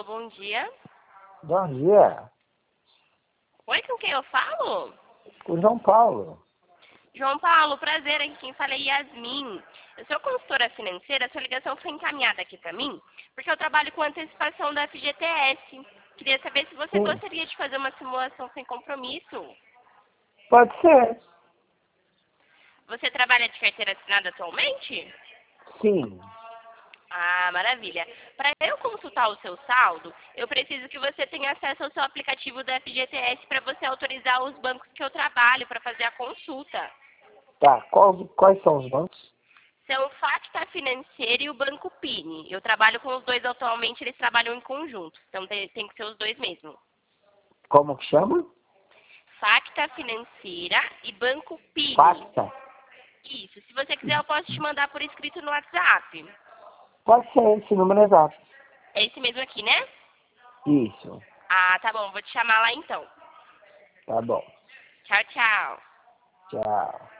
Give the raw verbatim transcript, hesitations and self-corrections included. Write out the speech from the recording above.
Alô, bom dia. Bom dia, Oi, com quem eu falo? o João Paulo. João Paulo, prazer, aqui quem fala é Yasmin. Eu sou consultora financeira, sua ligação foi encaminhada aqui para mim, porque eu trabalho com antecipação da F G T S. Queria saber se você Sim, gostaria de fazer uma simulação sem compromisso. pode ser. Você trabalha de carteira assinada atualmente? Sim, Ah, maravilha. Para eu consultar o seu saldo, eu preciso que você tenha acesso ao seu aplicativo da F G T S para você autorizar os bancos que eu trabalho para fazer a consulta. tá. Qual, quais são os bancos? São o Facta Financeira e o Banco Pini. Eu trabalho com os dois atualmente, eles trabalham em conjunto. Então tem, tem que ser os dois mesmo. Como que chama? Facta Financeira e Banco Pini. Pasta? Isso. Se você quiser, eu posso te mandar por escrito no WhatsApp. Pode ser esse número exato. É esse mesmo aqui, né? Isso, Ah, tá bom. Vou te chamar lá então. tá bom. Tchau, tchau. Tchau.